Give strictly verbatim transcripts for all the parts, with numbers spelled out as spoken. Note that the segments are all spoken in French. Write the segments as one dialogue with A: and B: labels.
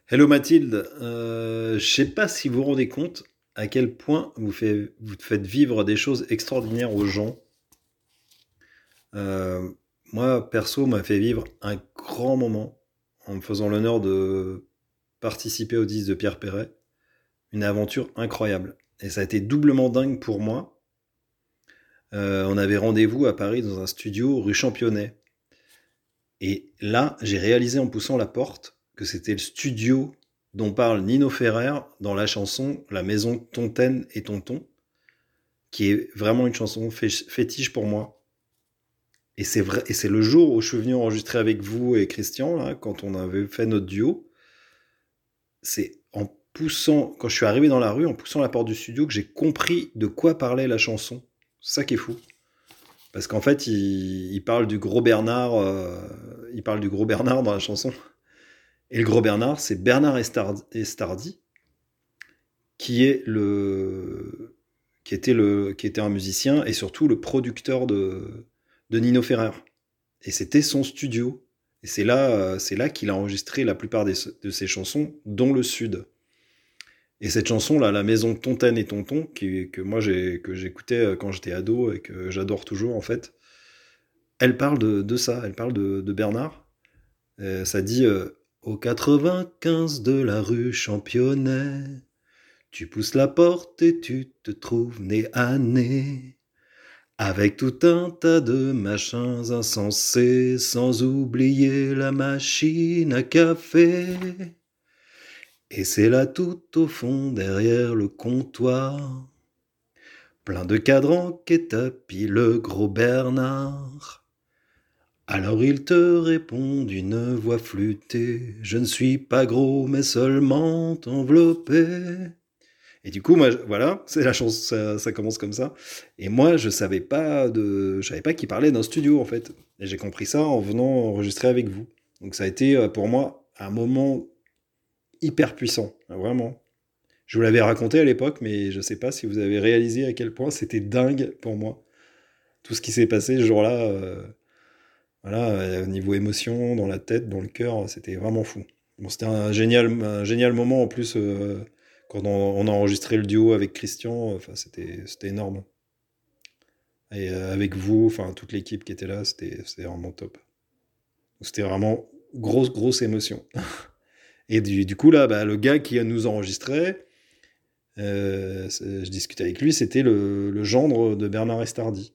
A: Hello Mathilde, euh, je sais pas si vous vous rendez compte à quel point vous, fait- vous faites vivre des choses extraordinaires aux gens. Euh, Moi, perso, m'a fait vivre un grand moment en me faisant l'honneur de participer au disque de Pierre Perret. Une aventure incroyable. Et ça a été doublement dingue pour moi. Euh, on avait rendez-vous à Paris dans un studio rue Championnet. Et là, j'ai réalisé en poussant la porte que c'était le studio dont parle Nino Ferrer dans la chanson La maison Tontaine et Tonton, qui est vraiment une chanson fétiche pour moi. Et c'est vrai, et c'est le jour où je suis venu enregistrer avec vous et Christian, là, quand on avait fait notre duo. C'est en poussant, quand je suis arrivé dans la rue, en poussant la porte du studio, que j'ai compris de quoi parlait la chanson. C'est ça qui est fou. Parce qu'en fait, il, il parle du gros Bernard, euh, il parle du gros Bernard dans la chanson. Et le gros Bernard, c'est Bernard Estardi, Estardi, qui est le, qui était le, qui était un musicien et surtout le producteur de, de Nino Ferrer. Et c'était son studio. Et c'est là, c'est là qu'il a enregistré la plupart des, de ses chansons, dont Le Sud. Et cette chanson là, La maison de Tontaine et Tonton, qui, que moi j'ai, que j'écoutais quand j'étais ado et que j'adore toujours en fait, elle parle de, de ça, elle parle de, de Bernard. Euh, ça dit euh, au quatre-vingt-quinze de la rue Championnet, tu pousses la porte et tu te trouves nez à nez avec tout un tas de machins insensés, sans oublier la machine à café. Et c'est là tout au fond, derrière le comptoir, plein de cadrans qu'est tapis le gros Bernard. Alors il te répond d'une voix flûtée, je ne suis pas gros mais seulement enveloppé. Et du coup, moi, voilà, c'est la chance, ça, ça commence comme ça. Et moi, je savais pas de, je savais pas qu'il parlait d'un studio en fait. Et j'ai compris ça en venant enregistrer avec vous. Donc ça a été euh, pour moi un moment hyper puissant, vraiment. Je vous l'avais raconté à l'époque, mais je sais pas si vous avez réalisé à quel point c'était dingue pour moi. Tout ce qui s'est passé ce jour-là, euh, voilà, euh, au niveau émotion, dans la tête, dans le cœur, c'était vraiment fou. Bon, c'était un génial, un génial moment en plus euh, quand on, on a enregistré le duo avec Christian. Enfin, c'était, c'était énorme. Et euh, avec vous, enfin toute l'équipe qui était là, c'était, c'était vraiment top. C'était vraiment grosse, grosse émotion. Et du, du coup là, bah, le gars qui nous enregistrait, euh, je discutais avec lui, c'était le, le gendre de Bernard Estardi.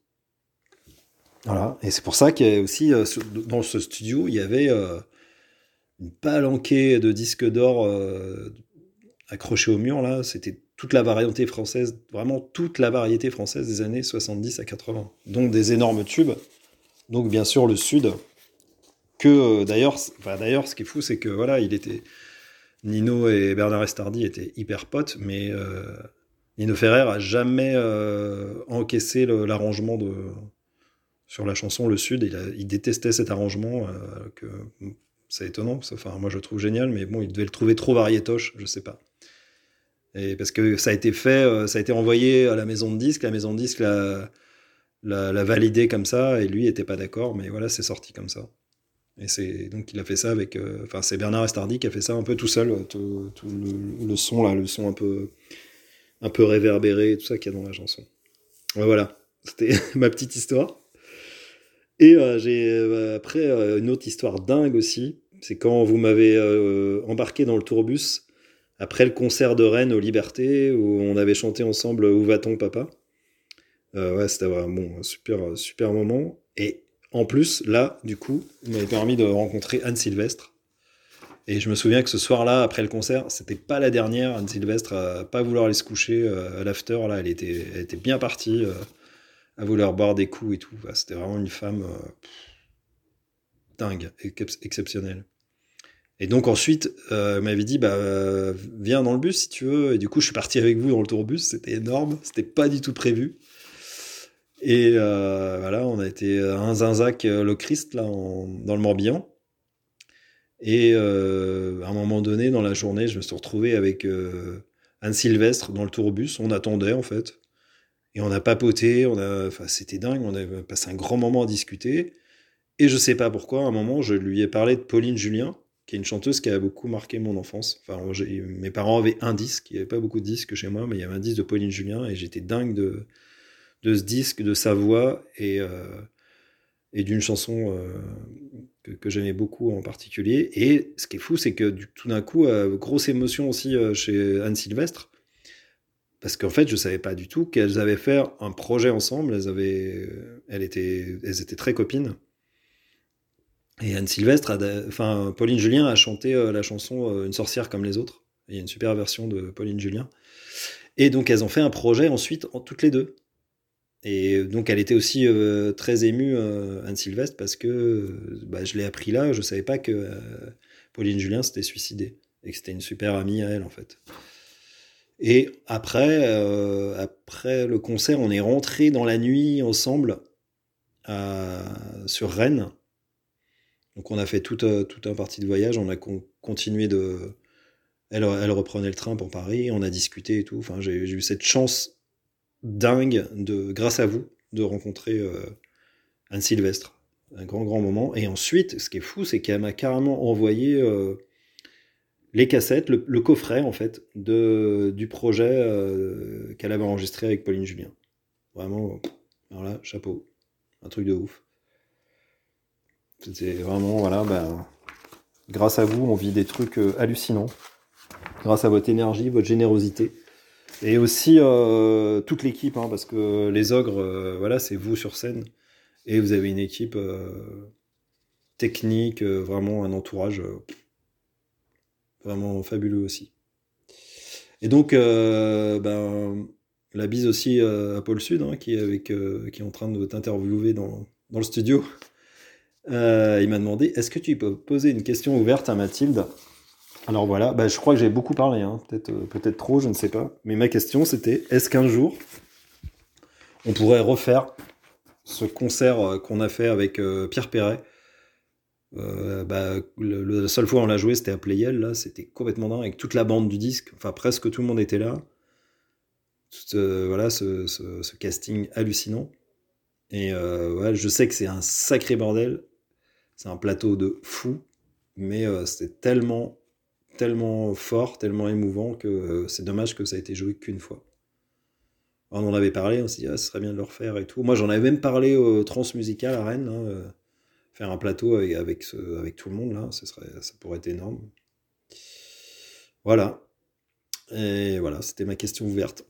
A: Voilà. Et c'est pour ça qu'il y a aussi euh, dans ce studio, il y avait euh, une palanquée de disques d'or euh, accrochés au mur là. C'était toute la variété française, vraiment toute la variété française des années soixante-dix à quatre-vingts. Donc des énormes tubes. Donc bien sûr le Sud. Que euh, d'ailleurs, enfin, d'ailleurs, ce qui est fou, c'est que voilà, il était Nino et Bernard Estardi étaient hyper potes, mais euh, Nino Ferrer a jamais euh, encaissé le, l'arrangement de sur la chanson Le Sud. Il, a, il détestait cet arrangement. Euh, que c'est étonnant. Enfin, moi je le trouve génial, mais bon, il devait le trouver trop variétoche, je sais pas. Et parce que ça a été fait, euh, ça a été envoyé à la maison de disques, la maison de disques l'a, l'a, l'a validé comme ça, et lui était pas d'accord, mais voilà, c'est sorti comme ça. Et c'est donc il a fait ça avec, euh, enfin c'est Bernard Estardi qui a fait ça un peu tout seul, tout, tout le, le, son là, le son un peu, un peu réverbéré, tout ça qu'il y a dans la chanson. Ouais, voilà, c'était ma petite histoire. Et euh, j'ai euh, après euh, une autre histoire dingue aussi, c'est quand vous m'avez euh, embarqué dans le tourbus après le concert de Rennes aux Libertés où on avait chanté ensemble Où va-t-on papa. Euh, ouais, c'était vraiment bon, un super super moment. Et en plus là, du coup, il m'avait permis de rencontrer Anne Sylvestre. Et je me souviens que ce soir-là, après le concert, c'était pas la dernière. Anne Sylvestre à pas vouloir aller se coucher euh, à l'after. Là, elle était, elle était bien partie euh, à vouloir boire des coups et tout. Enfin, c'était vraiment une femme euh, dingue, ex- exceptionnelle. Et donc ensuite, euh, elle m'avait dit, bah, euh, viens dans le bus si tu veux. Et du coup, je suis parti avec vous dans le tourbus. C'était énorme. C'était pas du tout prévu. Et euh, voilà, on a été à un Zinzac, euh, le Christ, là, en- dans le Morbihan. Et euh, à un moment donné, dans la journée, je me suis retrouvé avec euh, Anne Sylvestre dans le tourbus. On attendait, en fait. Et on a papoté. On a, enfin, c'était dingue. On a passé un grand moment à discuter. Et je sais pas pourquoi, à un moment, je lui ai parlé de Pauline Julien, qui est une chanteuse qui a beaucoup marqué mon enfance. Enfin, j'ai- mes parents avaient un disque, il n'y avait pas beaucoup de disques chez moi, mais il y avait un disque de Pauline Julien et j'étais dingue de, de ce disque, de sa voix et, euh, et d'une chanson euh, que, que j'aimais beaucoup en particulier. Et ce qui est fou, c'est que du, tout d'un coup, euh, grosse émotion aussi euh, chez Anne Sylvestre, parce qu'en fait, je savais pas du tout qu'elles avaient fait un projet ensemble. Elles avaient, elles étaient, elles étaient très copines. Et Anne Sylvestre, a, enfin, Pauline Julien a chanté euh, la chanson euh, Une sorcière comme les autres. Il y a une super version de Pauline Julien. Et donc, elles ont fait un projet ensuite, en, toutes les deux. Et donc, elle était aussi euh, très émue, euh, Anne Sylvestre, parce que euh, bah, je l'ai appris là, je savais pas que euh, Pauline Julien s'était suicidée. Et que c'était une super amie à elle, en fait. Et après, euh, après le concert, on est rentré dans la nuit ensemble à, sur Rennes. Donc on a fait toute, euh, toute un partie de voyage, on a con- continué de... Elle, elle reprenait le train pour Paris, on a discuté et tout. Enfin, j'ai, j'ai eu cette chance dingue, de, grâce à vous, de rencontrer euh, Anne Sylvestre. Un grand, grand moment. Et ensuite, ce qui est fou, c'est qu'elle m'a carrément envoyé euh, les cassettes, le, le coffret, en fait, de, du projet euh, qu'elle avait enregistré avec Pauline Julien. Vraiment, alors là, chapeau. Un truc de ouf. C'était vraiment, voilà, bah, grâce à vous, on vit des trucs euh, hallucinants. Grâce à votre énergie, votre générosité. Et aussi euh, toute l'équipe, hein, parce que les ogres, euh, voilà, c'est vous sur scène. Et vous avez une équipe euh, technique, euh, vraiment un entourage euh, vraiment fabuleux aussi. Et donc, euh, ben, la bise aussi euh, à Pôle Sud, hein, qui, est avec, euh, qui est en train de t'interviewer dans, dans le studio. Euh, il m'a demandé, est-ce que tu peux poser une question ouverte à Mathilde? Alors voilà, bah, je crois que j'ai beaucoup parlé, hein. Peut-être, euh, peut-être trop, je ne sais pas. Mais ma question c'était, est-ce qu'un jour, on pourrait refaire ce concert euh, qu'on a fait avec euh, Pierre Perret? Euh, bah, le, le- la seule fois où on l'a joué, c'était à Playel, là, c'était complètement dingue, avec toute la bande du disque, enfin presque tout le monde était là. Tout, euh, voilà, ce, ce- ce casting hallucinant. Et euh, ouais, je sais que c'est un sacré bordel, c'est un plateau de fou, mais euh, c'était tellement, tellement fort, tellement émouvant que euh, c'est dommage que ça ait été joué qu'une fois. On en avait parlé, on s'est dit, ah, ce serait bien de le refaire et tout. Moi, j'en avais même parlé au Transmusical à Rennes, hein, euh, faire un plateau avec, avec, ce- avec tout le monde, là, ce serait, ça pourrait être énorme. Voilà. Et voilà, c'était ma question ouverte.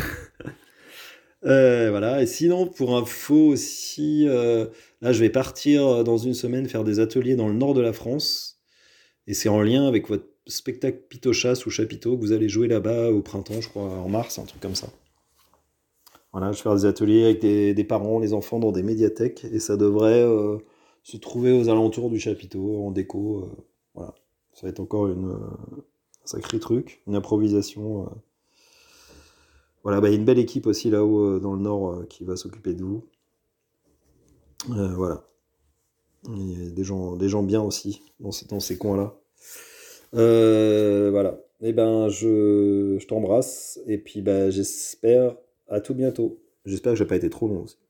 A: Euh, voilà. Et sinon, pour info aussi, euh, là, je vais partir dans une semaine faire des ateliers dans le nord de la France. Et c'est en lien avec votre spectacle Pitochas ou Chapiteau que vous allez jouer là-bas au printemps, je crois, en mars, un truc comme ça. Voilà, je vais faire des ateliers avec des, des parents, les enfants dans des médiathèques. Et ça devrait euh, se trouver aux alentours du Chapiteau, en déco. Euh, voilà. Ça va être encore une, euh, un sacré truc, une improvisation. euh. Voilà, bah, il y a une belle équipe aussi là-haut euh, dans le nord euh, qui va s'occuper de vous. Euh, voilà. Il y a des gens, des gens bien aussi dans, ces- dans ces coins-là. Euh, voilà. Et ben, je, je t'embrasse et puis bah, j'espère à tout bientôt. J'espère que j'ai pas été trop long aussi.